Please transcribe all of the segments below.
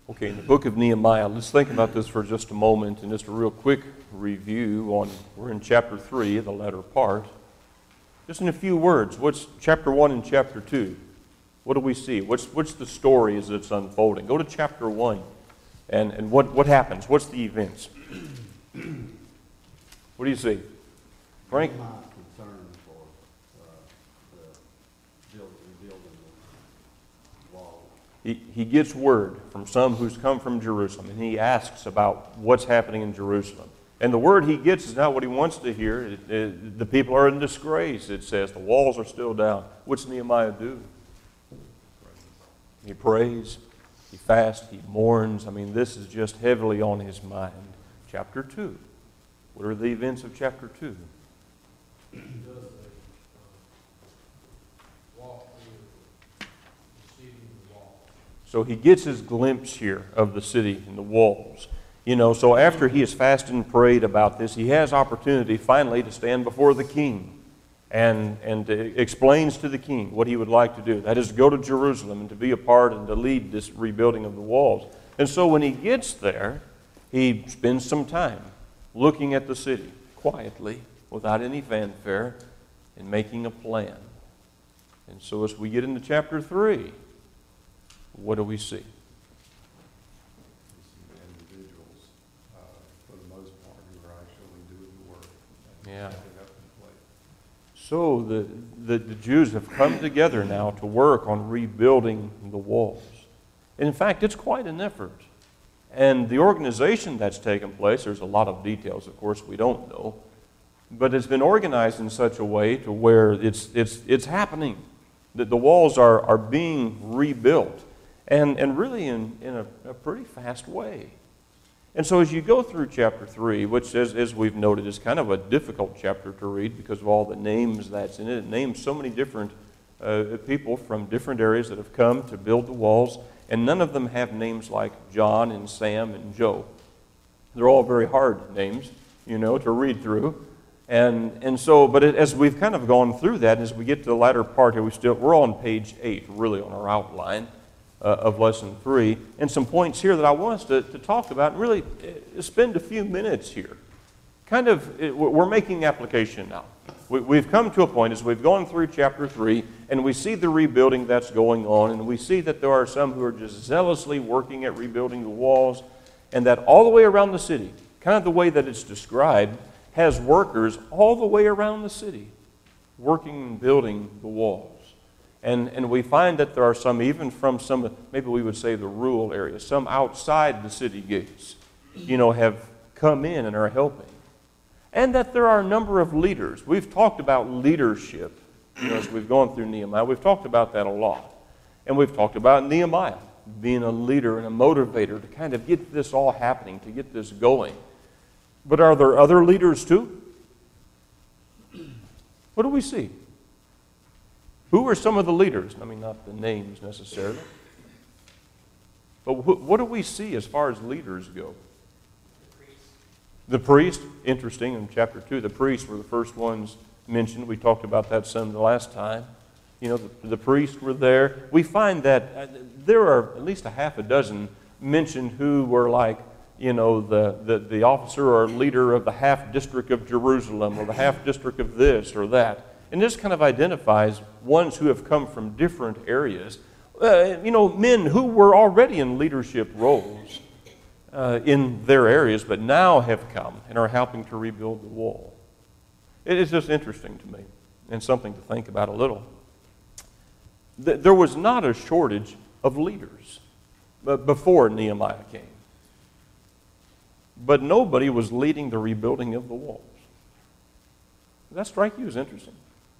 Okay, in the book of Nehemiah, let's think about this for just a moment and just a real quick review on, we're in chapter 3, the latter part. Just in a few words, what's chapter 1 and chapter 2? What do we see? What's the story as it's unfolding? Go to chapter 1, and what happens? What's the events? What do you see? Frank? My concern for the rebuilding the wall. He gets word from some who's come from Jerusalem, and he asks about what's happening in Jerusalem. And the word he gets is not what he wants to hear. The people are in disgrace, it says. The walls are still down. What's Nehemiah do? He prays, he fasts, he mourns. I mean, this is just heavily on his mind. Chapter 2. What are the events of chapter 2? He does walk through the city and the wall. So he gets his glimpse here of the city and the walls. You know, so after he has fasted and prayed about this, he has opportunity finally to stand before the king and explains to the king what he would like to do. That is to go to Jerusalem and to be a part and to lead this rebuilding of the walls. And so when he gets there, he spends some time looking at the city quietly, without any fanfare, and making a plan. And so as we get into chapter 3, what do we see? Individuals, for the most part, who are actually doing the work. Yeah. Stepping up in place. So the Jews have come together now to work on rebuilding the walls. In fact, it's quite an effort. And the organization that's taken place, there's a lot of details, of course, we don't know, but it's been organized in such a way to where it's happening, that the walls are being rebuilt, and really in a pretty fast way. And so as you go through chapter 3, which as we've noted is kind of a difficult chapter to read because of all the names that's in it. It names so many different people from different areas that have come to build the walls, and none of them have names like John and Sam and Joe. They're all very hard names, to read through. And so, but as we've kind of gone through that, as we get to the latter part here, we're on page 8, really, on our outline of lesson 3, and some points here that I want us to talk about and really spend a few minutes here. We're making application now. We've come to a point as we've gone through chapter 3, and we see the rebuilding that's going on, and we see that there are some who are just zealously working at rebuilding the walls, and that all the way around the city, kind of the way that it's described, has workers all the way around the city working and building the walls. And we find that there are some, even from some, maybe we would say the rural areas, some outside the city gates, have come in and are helping. And that there are a number of leaders. We've talked about leadership, as we've gone through Nehemiah. We've talked about that a lot. And we've talked about Nehemiah being a leader and a motivator to kind of get this all happening, to get this going. But are there other leaders too? What do we see? Who are some of the leaders? I mean, not the names necessarily. But what do we see as far as leaders go? The priests, interesting, in chapter 2, the priests were the first ones mentioned. We talked about that some the last time. The priests were there. We find that there are at least a half a dozen mentioned who were like, the officer or leader of the half district of Jerusalem or the half district of this or that. And this kind of identifies ones who have come from different areas. Men who were already in leadership roles in their areas, but now have come and are helping to rebuild the wall. It is just interesting to me and something to think about a little. There was not a shortage of leaders before Nehemiah came. But nobody was leading the rebuilding of the walls. Does that strike you as interesting?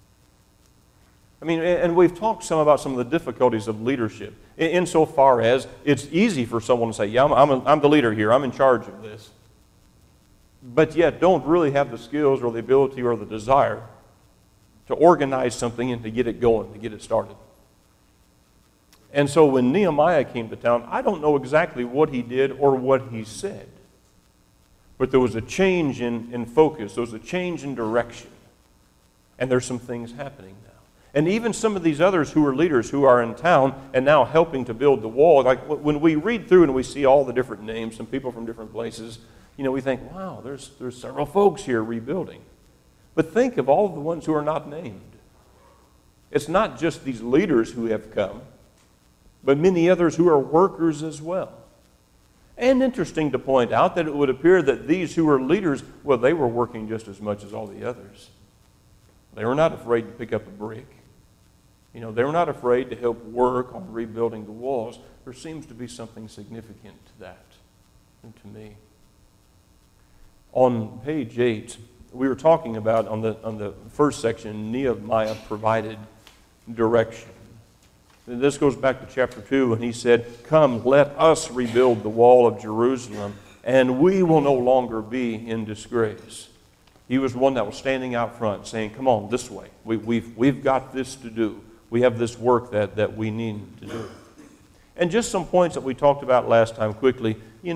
I mean, and we've talked some about some of the difficulties of leadership, insofar as it's easy for someone to say, yeah, I'm the leader here, I'm in charge of this, but yet don't really have the skills or the ability or the desire to organize something and to get it going, to get it started. And so when Nehemiah came to town, I don't know exactly what he did or what he said, but there was a change in focus, there was a change in direction, and there's some things happening now. And even some of these others who are leaders who are in town and now helping to build the wall, like when we read through and we see all the different names and people from different places, we think, wow, there's several folks here rebuilding. But think of all of the ones who are not named. It's not just these leaders who have come, but many others who are workers as well. And interesting to point out that it would appear that these who are leaders, well, they were working just as much as all the others. They were not afraid to pick up a brick. They were not afraid to help work on rebuilding the walls. There seems to be something significant to that, and to me. On page 8, we were talking about, on the first section, Nehemiah provided direction. And this goes back to chapter 2, when he said, "Come, let us rebuild the wall of Jerusalem, and we will no longer be in disgrace." He was the one that was standing out front saying, come on, this way. We've got this to do. We have this work that we need to do. And just some points that we talked about last time quickly,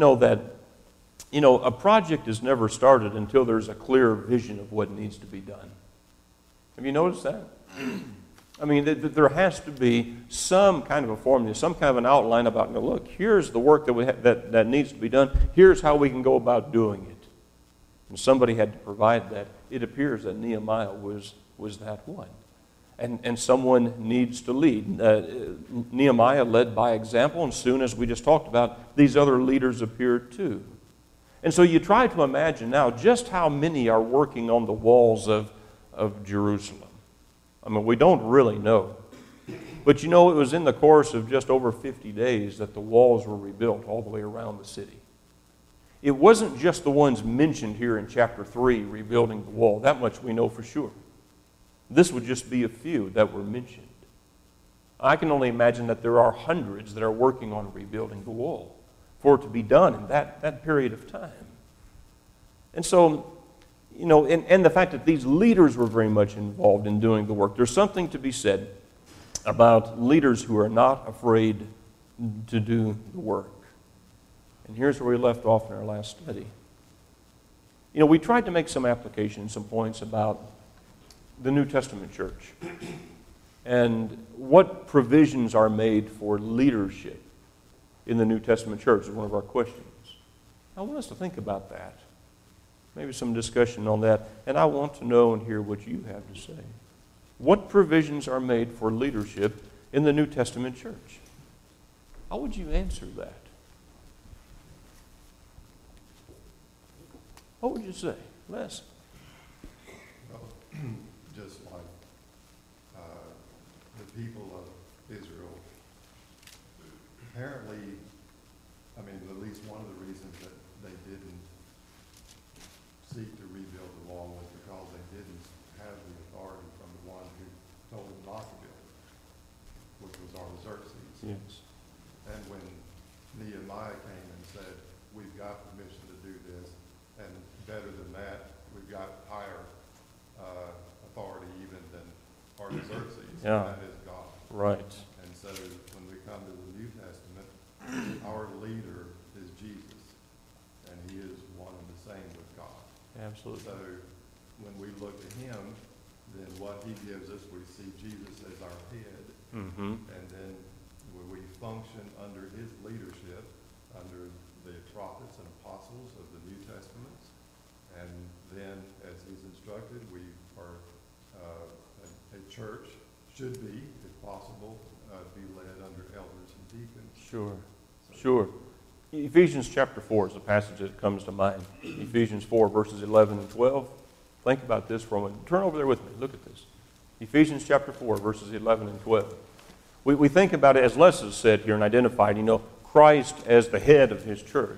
a project is never started until there's a clear vision of what needs to be done. Have you noticed that? I mean, there has to be some kind of a formula, some kind of an outline about, look, here's the work that needs to be done. Here's how we can go about doing it. And somebody had to provide that. It appears that Nehemiah was that one. And someone needs to lead. Nehemiah led by example, and soon, as we just talked about, these other leaders appeared too. And so you try to imagine now just how many are working on the walls of Jerusalem. I mean, we don't really know. But it was in the course of just over 50 days that the walls were rebuilt all the way around the city. It wasn't just the ones mentioned here in chapter 3, rebuilding the wall. That much we know for sure. This would just be a few that were mentioned. I can only imagine that there are hundreds that are working on rebuilding the wall for it to be done in that period of time. And so, and the fact that these leaders were very much involved in doing the work. There's something to be said about leaders who are not afraid to do the work. And here's where we left off in our last study. We tried to make some applications, some points about the New Testament church and what provisions are made for leadership in the New Testament church is one of our questions. I want us to think about that. Maybe some discussion on that. And I want to know and hear what you have to say. What provisions are made for leadership in the New Testament church? How would you answer that? What would you say? Les? Well, just like the people of Israel, apparently, at least one of the reasons that they didn't seek to rebuild the wall was because they didn't have the authority from the one who told them not to build it, which was Artaxerxes. Yes. And when Nehemiah came and said, we've got permission to do this, and better than that, we've got higher authority even than Artaxerxes, Yeah. that is God. Right. And so when we come to the New Testament, our leader is Jesus, and he is one and the same with God. Absolutely. So when we look to him, then what he gives us, we see Jesus as our head, Mm-hmm. and then when we function under his leadership, under the prophets and apostles of the New Testaments, and then as he's instructed, we are a church should be, if possible, be led under elders and deacons. Sure. So, Sure. Ephesians chapter 4 is the passage that comes to mind. Ephesians 4, verses 11 and 12. Think about this for a moment. Turn over there with me. Look at this. Ephesians chapter 4, verses 11 and 12. We think about it, as Les has said here and identified, Christ as the head of his church.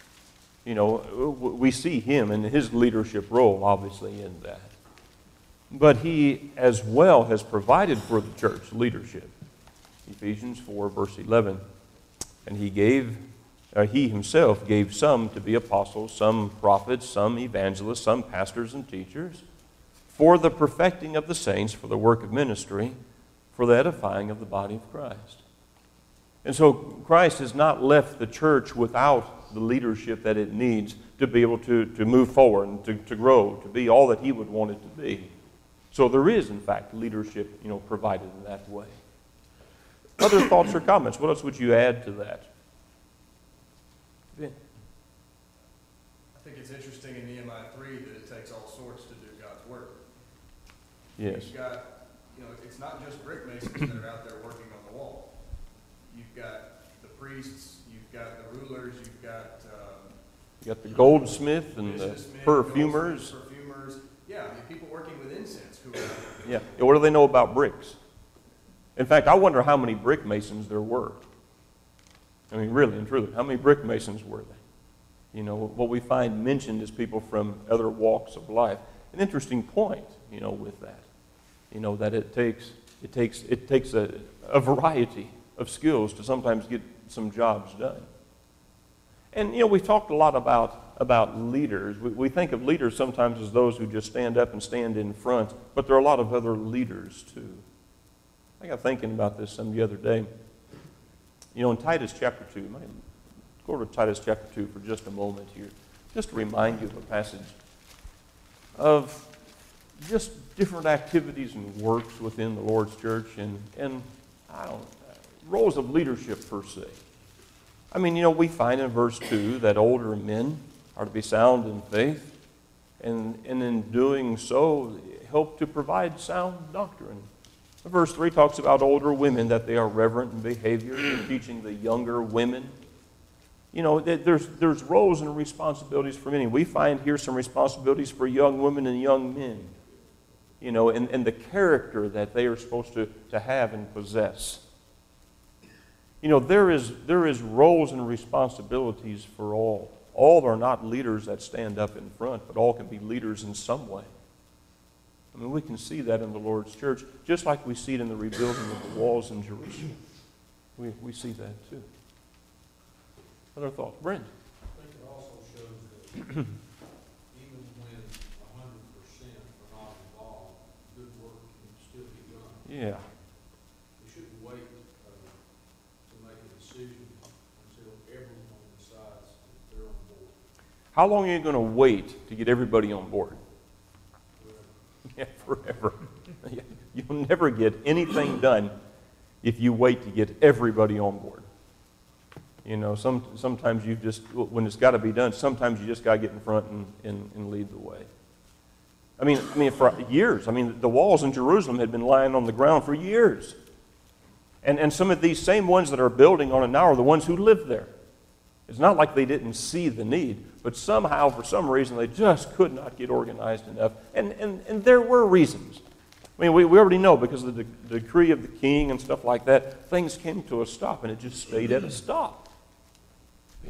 We see him and his leadership role, obviously, in that. But he as well has provided for the church leadership. Ephesians 4, verse 11. And he himself gave some to be apostles, some prophets, some evangelists, some pastors and teachers, for the perfecting of the saints, for the work of ministry, for the edifying of the body of Christ. And so Christ has not left the church without the leadership that it needs to be able to move forward and to grow, to be all that he would want it to be. So there is, in fact, leadership, provided in that way. Other thoughts or comments? What else would you add to that? Ben? I think it's interesting in Nehemiah 3 that it takes all sorts to do God's work. Yes. You've got, it's not just brick masons that are out there working on the wall. You've got the priests, you've got the rulers, you've got You got the goldsmith and the businessmen, perfumers. perfumers. Yeah, I mean, people working with incense who are Yeah. What do they know about bricks? In fact, I wonder how many brick masons there were. I mean, really and truly, how many brick masons were they? What we find mentioned is people from other walks of life. An interesting point, with that. That it takes a variety of skills to sometimes get some jobs done. And, we've talked a lot about leaders. We think of leaders sometimes as those who just stand up and stand in front, but there are a lot of other leaders, too. I got thinking about this some the other day. In Titus chapter 2, go over to Titus chapter 2 for just a moment here, just to remind you of a passage of just different activities and works within the Lord's church and roles of leadership per se. I mean, we find in verse 2 that older men are to be sound in faith, and in doing so, help to provide sound doctrine. Verse 3 talks about older women, that they are reverent in behavior, and teaching the younger women. There's roles and responsibilities for many. We find here some responsibilities for young women and young men, and the character that they are supposed to have and possess. There is roles and responsibilities for all. All are not leaders that stand up in front, but all can be leaders in some way. I mean, we can see that in the Lord's church, just like we see it in the rebuilding of the walls in Jerusalem. We see that too. Other thoughts? Brent? I think it also shows that even when 100% are not involved, good work can still be done. Yeah. We shouldn't wait to make a decision until everyone decides that they're on board. How long are you going to wait to get everybody on board? Yeah, forever. You'll never get anything done if you wait to get everybody on board. Sometimes you just, when it's got to be done, sometimes you just got to get in front and lead the way. I mean, for years. The walls in Jerusalem had been lying on the ground for years. And some of these same ones that are building on it now are the ones who live there. It's not like they didn't see the need, but somehow, for some reason, they just could not get organized enough. And there were reasons. I mean, we already know because of the decree of the king and stuff like that, things came to a stop, and it just stayed at a stop. Yeah.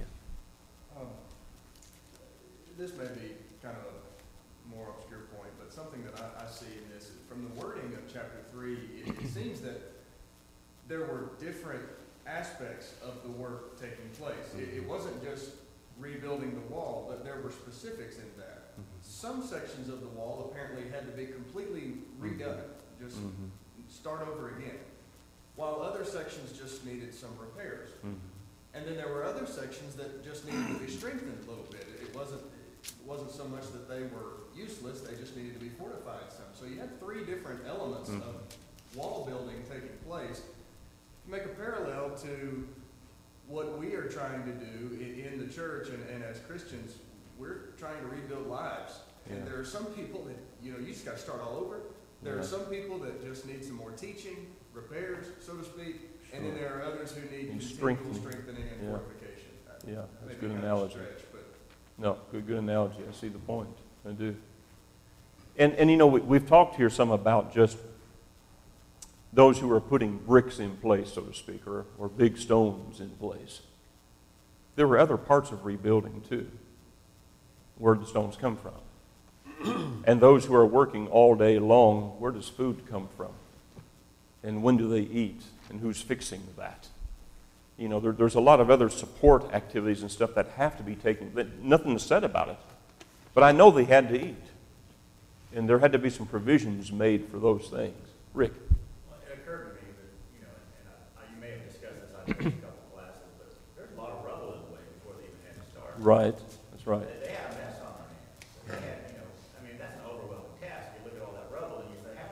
This may be kind of a more obscure point, but something that I see in this, from the wording of chapter 3, it seems that there were different aspects of the work taking place. It wasn't just rebuilding the wall, but there were specifics in that. Some sections of the wall apparently had to be completely redone, just start over again, while other sections just needed some repairs. And then there were other sections that just needed to be strengthened a little bit. It wasn't so much that they were useless, they just needed to be fortified some. So you had three different elements of wall building taking place. Make a parallel to what we are trying to do in the church and as Christians, we're trying to rebuild lives. And there are some people that, you just got to start all over. There are some people that just need some more teaching, repairs, so to speak. And then there are others who need continual strengthening and fortification. Yeah, that's a Maybe good kind of a analogy. stretch, but No, good analogy. I see the point. I do. And we've talked here some about just those who are putting bricks in place, so to speak, or big stones in place. There were other parts of rebuilding, too, where the stones come from. And those who are working all day long, where does food come from? And when do they eat? And who's fixing that? There's a lot of other support activities and stuff that have to be taken. Nothing is said about it. But I know they had to eat. And there had to be some provisions made for those things. Rick? Well, it occurred to me that, and you may have discussed this, I think, a couple of classes, but there's a lot of rubble in the way before they even had to start. Right. That's right. They had a mess on their hands. They had, that's an overwhelming task. You look at all that rubble and you think, how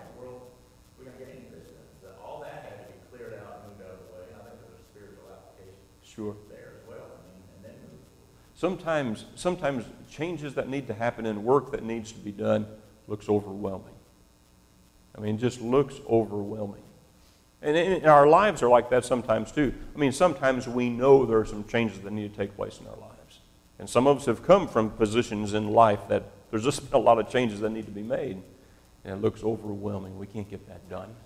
Sure. there as well, I mean, and then move. Sometimes changes that need to happen and work that needs to be done looks overwhelming. I mean, just looks overwhelming. And our lives are like that sometimes too. I mean, sometimes we know there are some changes that need to take place in our lives. And some of us have come from positions in life that there's just been a lot of changes that need to be made. And it looks overwhelming. We can't get that done.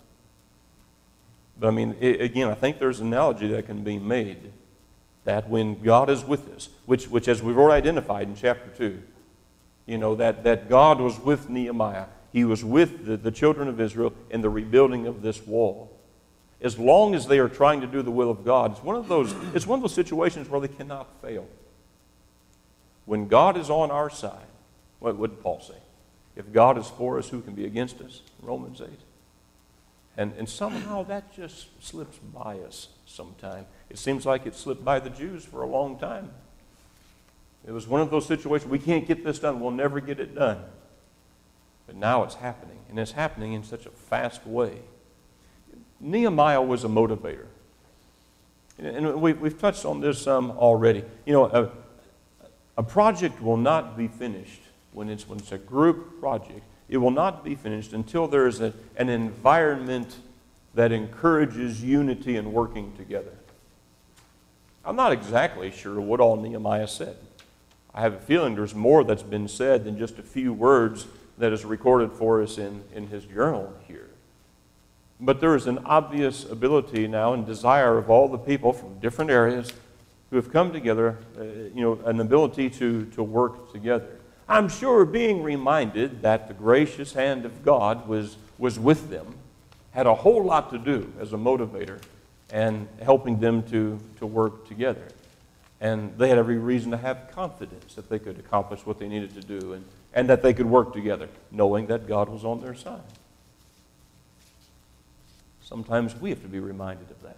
But I mean, again, I think there's an analogy that can be made that when God is with us, which as we've already identified in chapter 2, you know, that God was with Nehemiah. He was with the children of Israel in the rebuilding of this wall. As long as they are trying to do the will of God, it's one of those situations where they cannot fail. When God is on our side, what would Paul say? If God is for us, who can be against us? Romans 8. And somehow that just slips by us sometime. It seems like it slipped by the Jews for a long time. It was one of those situations, we can't get this done, we'll never get it done. But now it's happening, and it's happening in such a fast way. Nehemiah was a motivator. And we've touched on this some already. You know, a project will not be finished when it's a group project. It will not be finished until there is an environment that encourages unity and working together. I'm not exactly sure what all Nehemiah said. I have a feeling there's more that's been said than just a few words that is recorded for us in his journal here. But there is an obvious ability now and desire of all the people from different areas who have come together, an ability to work together. I'm sure being reminded that the gracious hand of God was with them had a whole lot to do as a motivator and helping them to work together. And they had every reason to have confidence that they could accomplish what they needed to do and that they could work together, knowing that God was on their side. Sometimes we have to be reminded of that.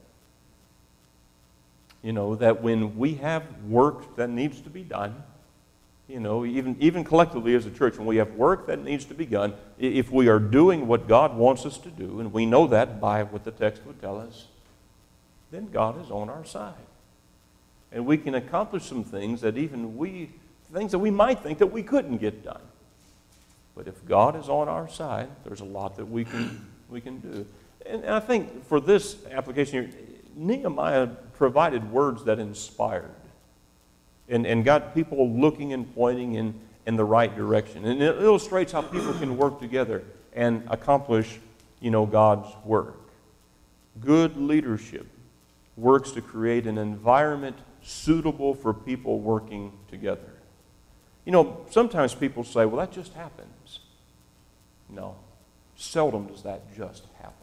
You know, that when we have work that needs to be done, you know, even collectively as a church, when we have work that needs to be done, if we are doing what God wants us to do, and we know that by what the text would tell us, then God is on our side. And we can accomplish some things that things that we might think that we couldn't get done. But if God is on our side, there's a lot that we can do. And I think for this application here, Nehemiah provided words that inspired and got people looking and pointing in the right direction. And it illustrates how people can work together and accomplish, God's work. Good leadership works to create an environment suitable for people working together. Sometimes people say, well, that just happens. No, seldom does that just happen.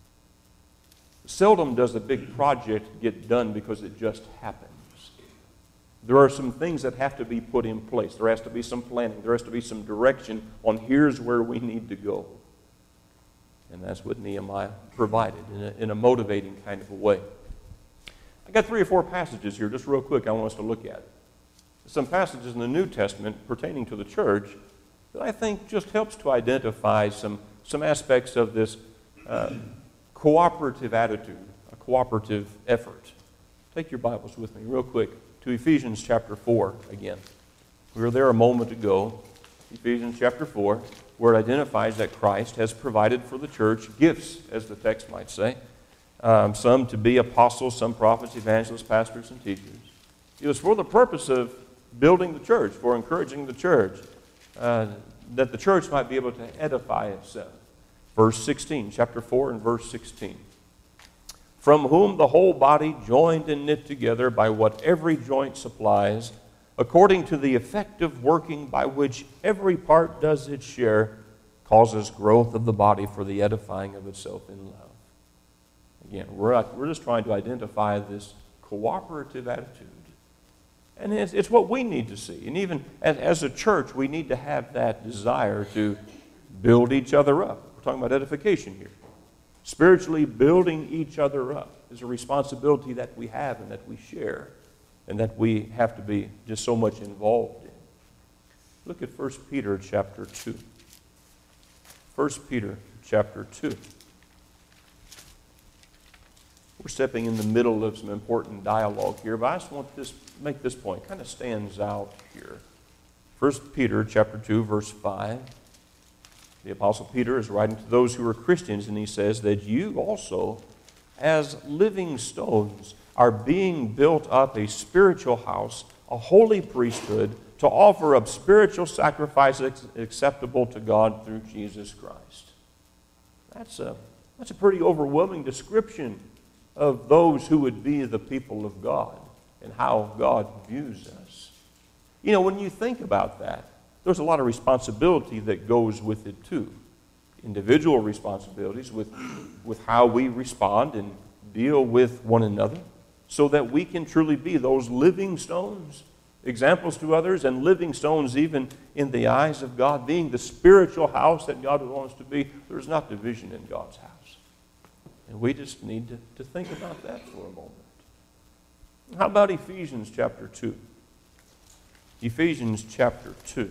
Seldom does a big project get done because it just happens. There are some things that have to be put in place. There has to be some planning. There has to be some direction on here's where we need to go. And that's what Nehemiah provided in a motivating kind of a way. I got 3 or 4 passages here, just real quick, I want us to look at. Some passages in the New Testament pertaining to the church that I think just helps to identify some aspects of this cooperative attitude, a cooperative effort. Take your Bibles with me real quick to Ephesians chapter 4 again. We were there a moment ago, Ephesians chapter 4, where it identifies that Christ has provided for the church gifts, as the text might say, some to be apostles, some prophets, evangelists, pastors, and teachers. It was for the purpose of building the church, for encouraging the church, that the church might be able to edify itself. Verse 16, chapter 4 and verse 16. From whom the whole body, joined and knit together by what every joint supplies, according to the effective working by which every part does its share, causes growth of the body for the edifying of itself in love. Again, we're just trying to identify this cooperative attitude. And it's what we need to see. And even as a church, we need to have that desire to build each other up. We're talking about edification here. Spiritually building each other up is a responsibility that we have and that we share and that we have to be just so much involved in. Look at 1 Peter chapter 2. 1 Peter chapter 2. We're stepping in the middle of some important dialogue here, but I just want to make this point. It kind of stands out here. 1 Peter chapter 2, verse 5. The Apostle Peter is writing to those who are Christians, and he says that you also, as living stones, are being built up a spiritual house, a holy priesthood, to offer up spiritual sacrifices acceptable to God through Jesus Christ. That's a pretty overwhelming description of those who would be the people of God and how God views us. You know, when you think about that, there's a lot of responsibility that goes with it too. Individual responsibilities with how we respond and deal with one another so that we can truly be those living stones, examples to others, and living stones even in the eyes of God, being the spiritual house that God wants to be. There's not division in God's house. And we just need to think about that for a moment. How about Ephesians chapter 2? Ephesians chapter 2.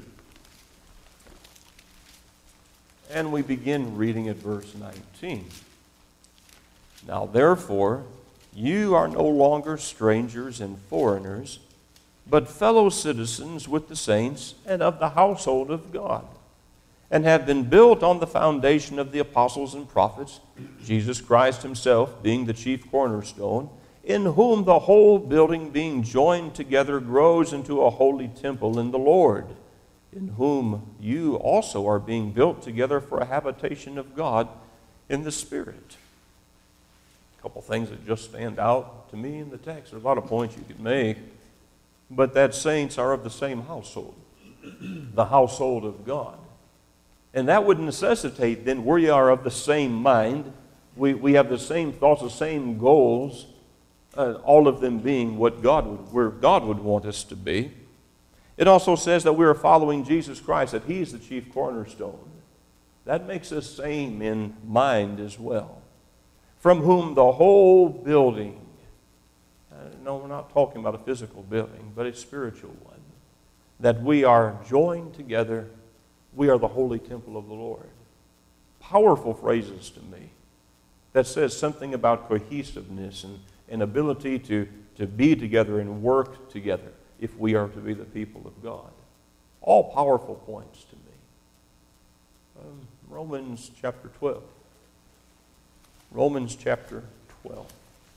And we begin reading at verse 19. Now therefore, you are no longer strangers and foreigners, but fellow citizens with the saints and of the household of God, and have been built on the foundation of the apostles and prophets, Jesus Christ himself being the chief cornerstone, in whom the whole building being joined together grows into a holy temple in the Lord, in whom you also are being built together for a habitation of God in the Spirit. A couple things that just stand out to me in the text. There's a lot of points you could make, but that saints are of the same household, the household of God. And that would necessitate then we are of the same mind, we have the same thoughts, the same goals, all of them being where God would want us to be. It also says that we are following Jesus Christ, that He's the chief cornerstone. That makes us same in mind as well. From whom the whole building, no, we're not talking about a physical building, but a spiritual one, that we are joined together, we are the holy temple of the Lord. Powerful phrases to me that says something about cohesiveness and ability to be together and work together if we are to be the people of God. All powerful points to me. Romans chapter 12. Romans chapter 12.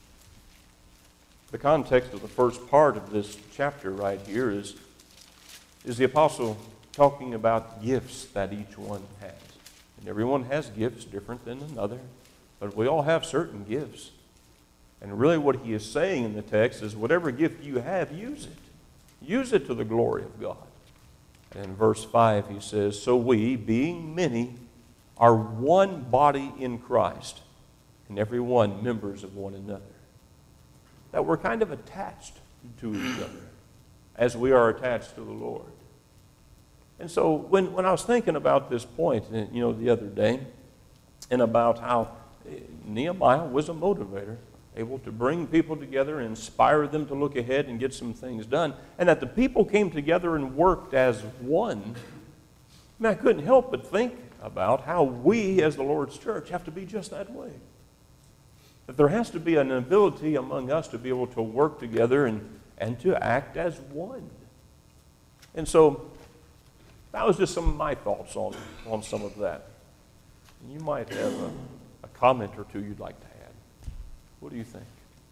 The context of the first part of this chapter right here is the apostle talking about gifts that each one has. And everyone has gifts different than another, but we all have certain gifts. And really what he is saying in the text is whatever gift you have, use it. Use it to the glory of God. And in verse 5 he says, so we, being many, are one body in Christ, and every one members of one another. That we're kind of attached to each other as we are attached to the Lord. And so when I was thinking about this point, the other day, and about how Nehemiah was a motivator, able to bring people together and inspire them to look ahead and get some things done, and that the people came together and worked as one, I couldn't help but think about how we as the Lord's church have to be just that way. That there has to be an ability among us to be able to work together and to act as one. And so that was just some of my thoughts on some of that. You might have a comment or two you'd like to add. What do you think?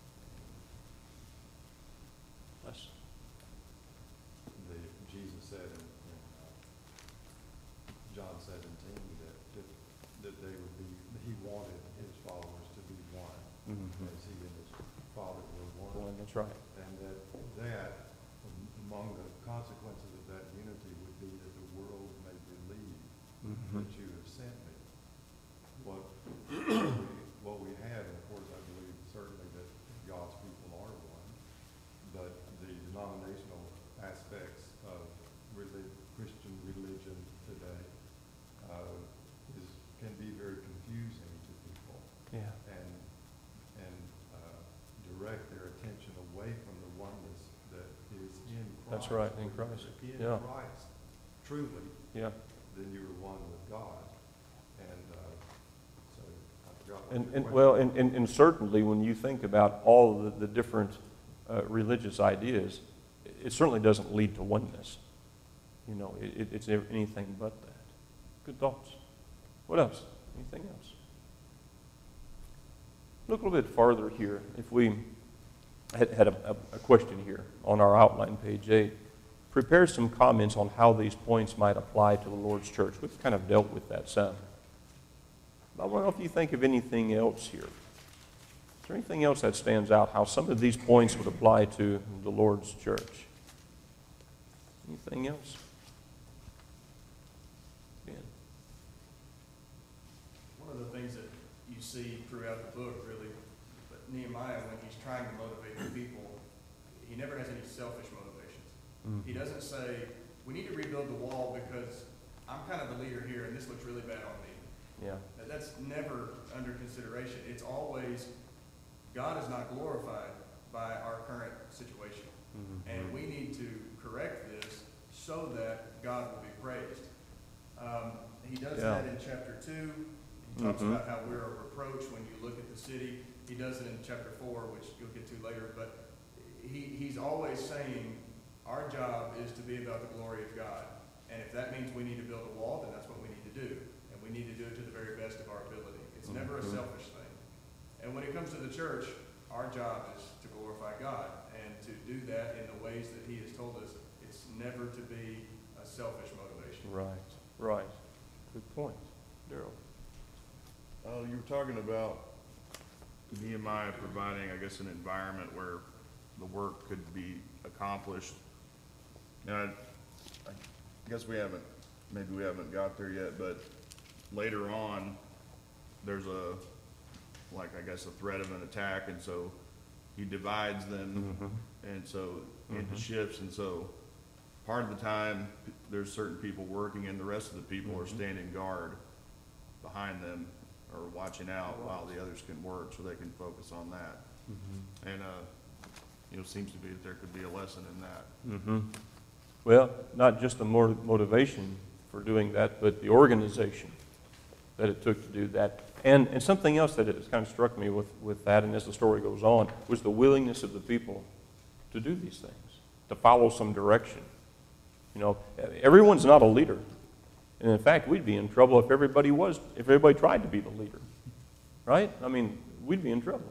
Les? Jesus said in John 17 that they would be, he wanted his followers to be one, as he and his Father were one. That's right. And that among the consequences of that unity would be that the world may believe that you have sent me. What we have, and of course I believe certainly that God's people are one, but the denominational aspects of Christian religion today can be very confusing to people. Yeah. And direct their attention away from the oneness that is in Christ. That's right, in Christ. In Yeah. Christ, truly, Yeah. then you are one with God. And so I forgot what And, the and question well, was. and certainly when you think about all the different religious ideas, it certainly doesn't lead to oneness. You know, it's anything but that. Good thoughts. What else? Anything else? Look a little bit farther here. If we had a question here on our outline, page 8, prepare some comments on how these points might apply to the Lord's church. We've kind of dealt with that some. I wonder if you think of anything else here. Is there anything else that stands out, how some of these points would apply to the Lord's church? Anything else? Ben? One of the things that you see throughout the book, really, but Nehemiah, when he's trying to motivate the people, he never has any selfish motivations. He doesn't say, we need to rebuild the wall because I'm kind of the leader here and this looks really bad on me. Yeah. That's never under consideration. It's always, God is not glorified by our current situation. And we need to correct this so that God will be praised. He does Yeah. that in chapter 2. He talks about how we're a reproach when you look at the city. He does it in chapter 4, which you'll get to later. But he's always saying our job is to be about the glory of God. And if that means we need to build a wall, then that's what we need to do. And we need to do it to the very best of our ability. It's never a selfish thing. And when it comes to the church, our job is to glorify God. And to do that in the ways that he has told us, it's never to be a selfish motivation. Right, right. Good point. Daryl? You were talking about Nehemiah providing, I guess, an environment where the work could be accomplished. Now, I guess maybe we haven't got there yet, but later on, there's I guess, a threat of an attack, and so he divides them, and so into shifts, and so part of the time, there's certain people working, and the rest of the people are standing guard behind them, or watching out while the others can work, so they can focus on that. And, seems to be that there could be a lesson in that. Well, not just the motivation for doing that, but the organization that it took to do that. And something else that has kind of struck me with that, and as the story goes on, was the willingness of the people to do these things, to follow some direction. You know, everyone's not a leader. And in fact, we'd be in trouble if everybody tried to be the leader. Right? I mean, we'd be in trouble.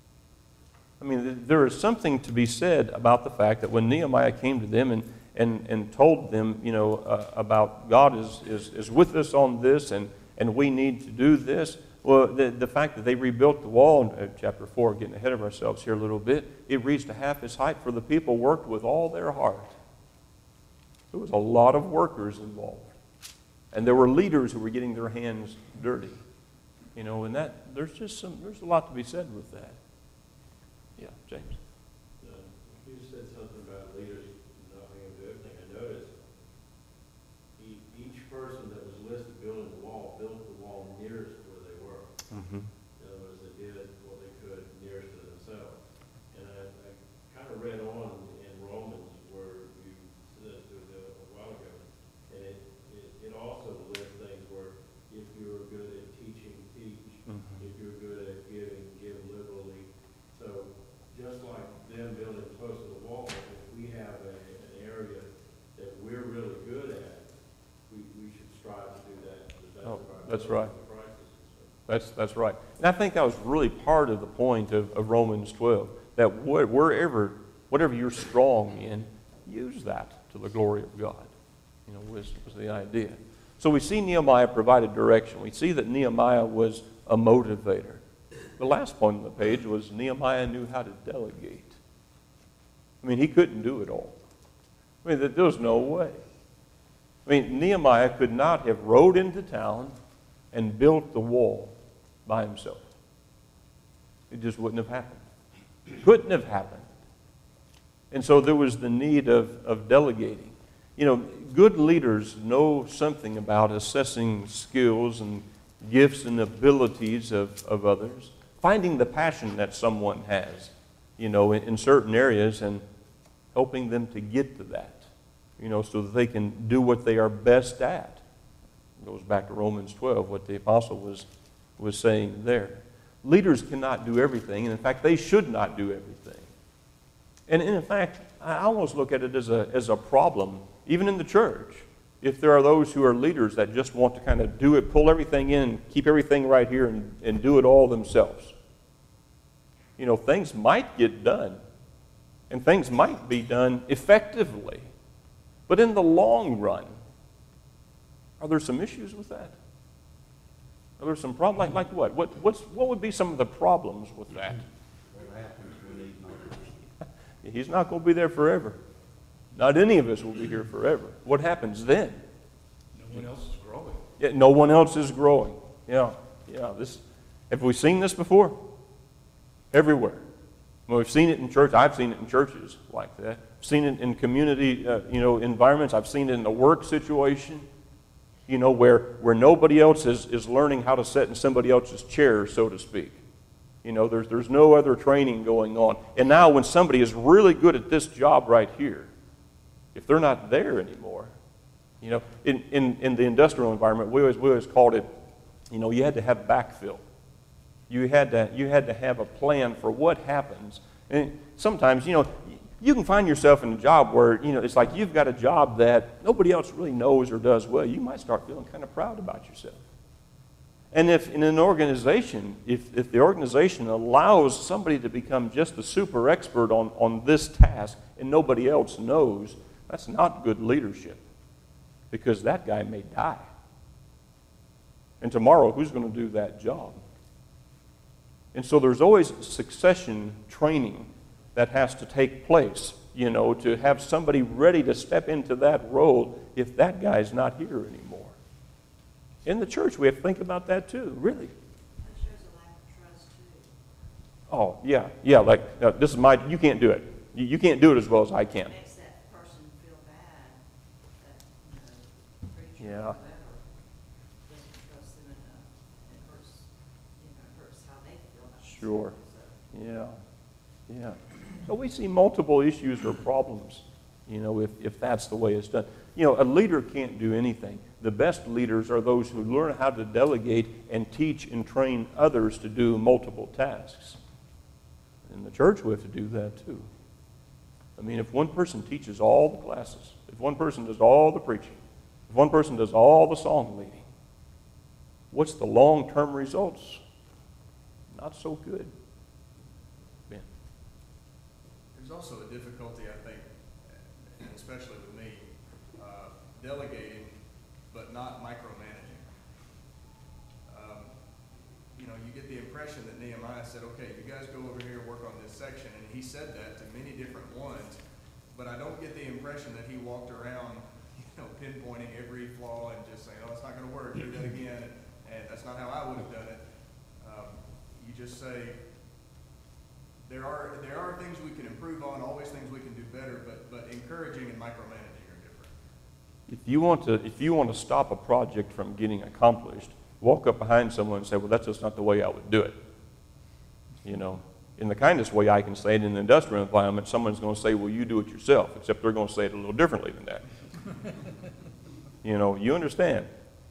I mean, there is something to be said about the fact that when Nehemiah came to them and told them, about God is with us on this and we need to do this, well, the fact that they rebuilt the wall in chapter 4, getting ahead of ourselves here a little bit, it reached a half its height, for the people worked with all their heart. There was a lot of workers involved. And there were leaders who were getting their hands dirty. And there's a lot to be said with that. Yeah, James. You said something about leaders not being able to do everything. I noticed each person that was listed building the wall built the wall nearest to where they were. In other words, they did what they could nearest to themselves. And I kind of read on in Romans where you said a while ago, and it also lists things where if you're good at teaching, teach. If you're good at giving, give liberally. So just like them building close to the wall, if we have an area that we're really good at, we should strive to do that to the best of our That's ability right. in the crisis. That's right. And I think that was really part of the point of Romans 12, that whatever you're strong in, use that to the glory of God, was the idea. So we see Nehemiah provided direction. We see that Nehemiah was a motivator. The last point on the page was Nehemiah knew how to delegate. I mean, he couldn't do it all. I mean, there was no way. I mean, Nehemiah could not have rode into town and built the wall by himself. It just wouldn't have happened. It couldn't have happened. And so there was the need of delegating. Good leaders know something about assessing skills and gifts and abilities of others, finding the passion that someone has, in certain areas and helping them to get to that, so that they can do what they are best at. It goes back to Romans 12, what the apostle was was saying there. Leaders cannot do everything, and in fact, they should not do everything. And in fact, I almost look at it as a problem, even in the church, if there are those who are leaders that just want to kind of do it, pull everything in, keep everything right here, and do it all themselves. You know, things might get done, and things might be done effectively. But in the long run, are there some issues with that? Are there some problems? Like what? What would be some of the problems with that? What happens when he's not there? He's not going to be there forever. Not any of us will be here forever. What happens then? No one else is growing. Yeah, no one else is growing. Yeah. Have we seen this before? Everywhere. Well, we've seen it in church. I've seen it in churches like that. I've seen it in community, environments. I've seen it in a work situation, where nobody else is learning how to sit in somebody else's chair, so to speak. There's no other training going on. And now when somebody is really good at this job right here, if they're not there anymore, in the industrial environment, we always called it, you had to have backfill. You had to have a plan for what happens. And sometimes, you can find yourself in a job where, it's like you've got a job that nobody else really knows or does well. You might start feeling kind of proud about yourself. And if in an organization, if the organization allows somebody to become just the super expert on this task and nobody else knows, that's not good leadership, because that guy may die. And tomorrow, who's going to do that job? And so there's always succession training that has to take place, to have somebody ready to step into that role if that guy's not here anymore. In the church, we have to think about that too, really. That shows a lack of trust too. Oh, yeah, this is you can't do it. You can't do it as well as I can. It makes that person feel bad, that, preacher Yeah. or whoever doesn't trust them enough. It hurts how they feel about Sure. themselves. Yeah. So we see multiple issues or problems, if that's the way it's done. A leader can't do anything. The best leaders are those who learn how to delegate and teach and train others to do multiple tasks. In the church, we have to do that too. If one person teaches all the classes, if one person does all the preaching, if one person does all the song leading, what's the long-term results? Not so good. Ben. There's also a difficulty, I think, and especially with me, delegating, but not micromanaging. You get the impression that Nehemiah said, okay, you guys go over here and work on this section, and he said that to many different ones, but I don't get the impression that he walked around, pinpointing every flaw and just saying, oh, it's not going to work, do that again, and that's not how I would have done it. You just say, there are things we can improve on, always things we can do better, but encouraging and micromanaging are different. If you want to stop a project from getting accomplished, walk up behind someone and say, well, that's just not the way I would do it. In the kindest way I can say it in the industrial environment, someone's going to say, well, you do it yourself, except they're going to say it a little differently than that. You understand.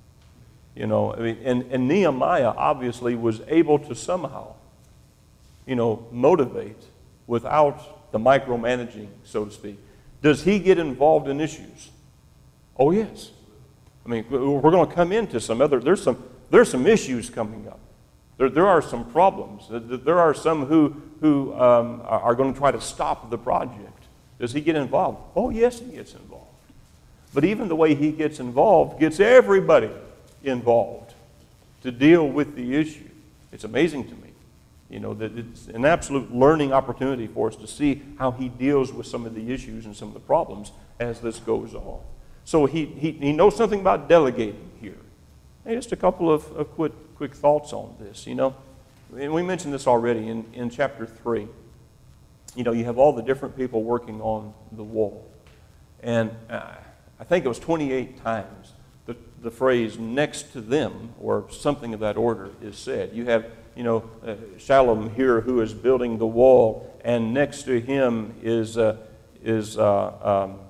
And Nehemiah obviously was able to somehow, motivate without the micromanaging, so to speak. Does he get involved in issues? Oh, yes. We're going to come into there's some issues coming up. There are some problems. There are some who are going to try to stop the project. Does he get involved? Oh, yes, he gets involved. But even the way he gets involved gets everybody involved to deal with the issue. It's amazing to me, that it's an absolute learning opportunity for us to see how he deals with some of the issues and some of the problems as this goes on. So he knows something about delegating here. Hey, just a couple of quick thoughts on this, And we mentioned this already in chapter 3. You have all the different people working on the wall. And I think it was 28 times the phrase next to them, or something of that order, is said. You have, Shallum here who is building the wall, and next to him is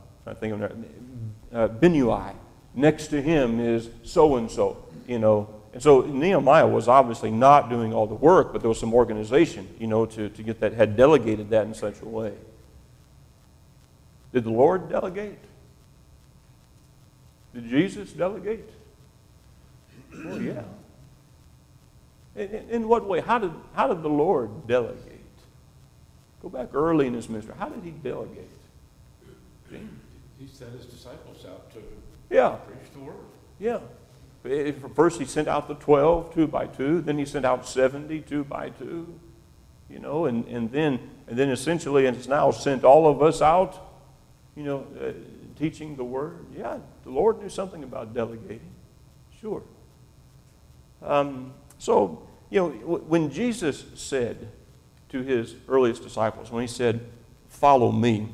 Binnui. Next to him is so-and-so, And so Nehemiah was obviously not doing all the work, but there was some organization, to get that, had delegated that in such a way. Did the Lord delegate? Did Jesus delegate? Well, yeah. In what way? How did the Lord delegate? Go back early in his ministry. How did he delegate? He sent his disciples out to Yeah. preach the word. Yeah. First he sent out the 12, 2 by 2. Then he sent out 70, 2 by 2. And then essentially it's now sent all of us out, teaching the word. Yeah, the Lord knew something about delegating. Sure. So, when Jesus said to his earliest disciples, when he said, "Follow me,"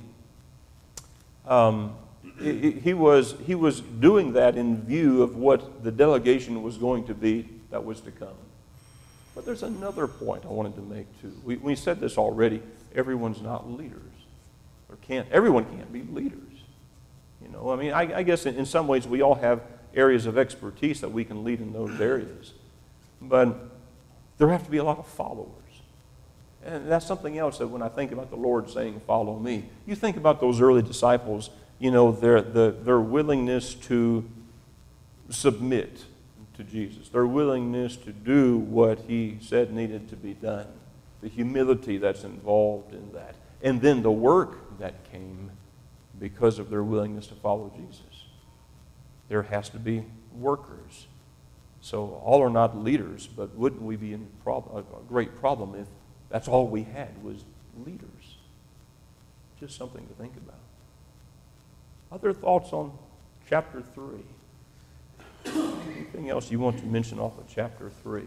he was doing that in view of what the delegation was going to be that was to come. But there's another point I wanted to make too. We said this already. Everyone's not leaders, everyone can't be leaders. I guess in some ways we all have areas of expertise that we can lead in those areas, but there have to be a lot of followers. And that's something else that when I think about the Lord saying, "Follow me," you think about those early disciples, their willingness to submit to Jesus, their willingness to do what he said needed to be done, the humility that's involved in that, and then the work that came because of their willingness to follow Jesus. There has to be workers. So all are not leaders, but wouldn't we be in a great problem if that's all we had was leaders? Just something to think about. Other thoughts on chapter 3? Anything else you want to mention off of chapter 3?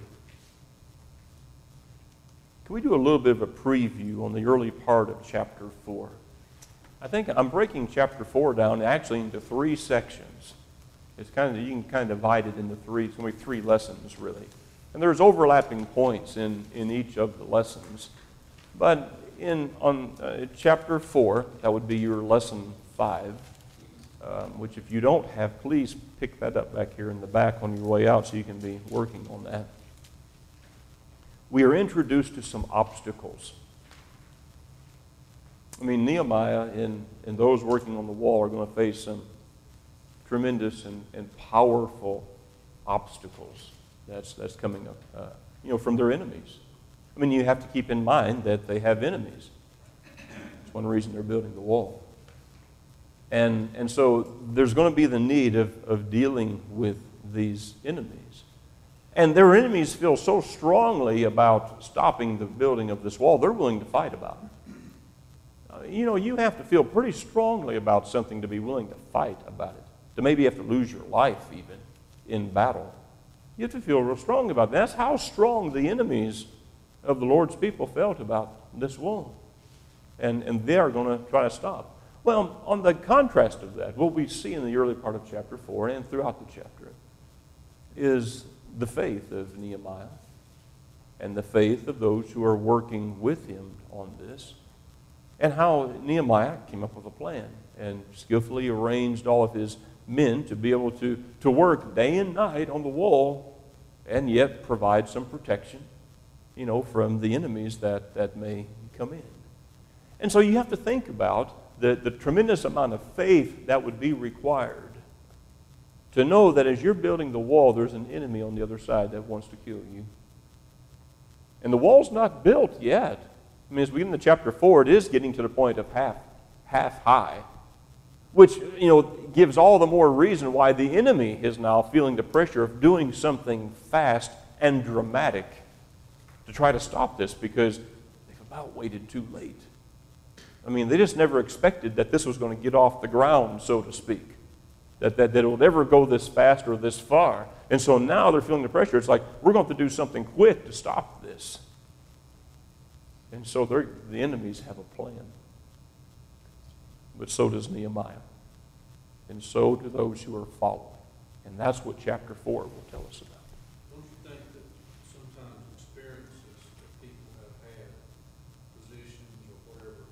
Can we do a little bit of a preview on the early part of chapter 4? I think I'm breaking chapter 4 down actually into 3 sections. You can kind of divide it into 3. It's going to be 3 lessons, really. And there's overlapping points in each of the lessons. But on chapter 4, that would be your lesson 5, which if you don't have, please pick that up back here in the back on your way out so you can be working on that. We are introduced to some obstacles. Nehemiah and those working on the wall are going to face some tremendous and powerful obstacles that's coming up, from their enemies. You have to keep in mind that they have enemies. That's one reason they're building the wall. And so there's going to be the need of dealing with these enemies. And their enemies feel so strongly about stopping the building of this wall, they're willing to fight about it. You have to feel pretty strongly about something to be willing to fight about it. To maybe have to lose your life even in battle. You have to feel real strong about that. That's how strong the enemies of the Lord's people felt about this wall. And they are going to try to stop. Well, on the contrast of that, what we see in the early part of chapter 4 and throughout the chapter is the faith of Nehemiah and the faith of those who are working with him on this, and how Nehemiah came up with a plan and skillfully arranged all of his men to be able to work day and night on the wall and yet provide some protection, from the enemies that may come in. And so you have to think about the tremendous amount of faith that would be required to know that as you're building the wall, there's an enemy on the other side that wants to kill you. And the wall's not built yet. As we get into chapter 4, it is getting to the point of half high, which, gives all the more reason why the enemy is now feeling the pressure of doing something fast and dramatic to try to stop this, because they've about waited too late. They just never expected that this was going to get off the ground, so to speak, that it would ever go this fast or this far. And so now they're feeling the pressure. It's like, we're going to have to do something quick to stop this. And so the enemies have a plan. But so does Nehemiah. And so do those who are following. And that's what chapter 4 will tell us about. Don't you think that sometimes experiences that people have had, positions or whatever,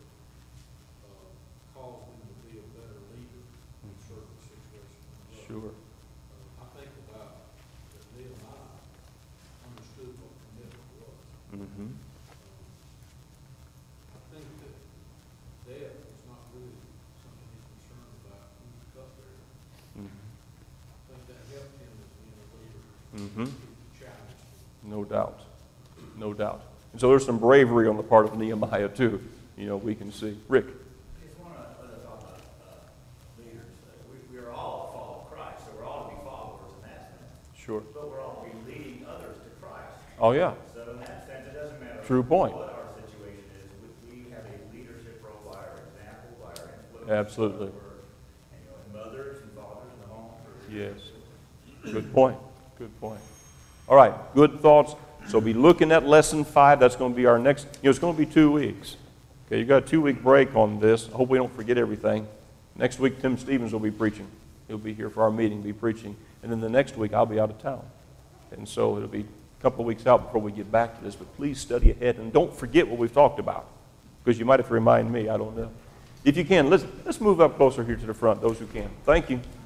cause them to be a better leader in certain situations? Sure. I think about that Nehemiah But that helped him as being a leader. Mm-hmm. He challenged. No doubt. No doubt. And so there's some bravery on the part of Nehemiah, too. You know, we can see. Rick? Just want to talk about leaders. We are all a follower of Christ, so we're all to be followers in that sense. Sure. But we're all to be leading others to Christ. Oh, yeah. So in that sense, it doesn't matter True point. what our situation is. We have a leadership role by our example, by our influence. Absolutely. We're, mothers and fathers in the home. Yes. Good point. Good point. All right. Good thoughts. So be looking at lesson 5. That's going to be our next, it's going to be 2 weeks. Okay, you got a 2-week break on this. I hope we don't forget everything. Next week, Tim Stevens will be preaching. He'll be here for our meeting, be preaching. And then the next week, I'll be out of town. And so it'll be a couple of weeks out before we get back to this. But please study ahead and don't forget what we've talked about. Because you might have to remind me, I don't know. If you can, let's move up closer here to the front, those who can. Thank you.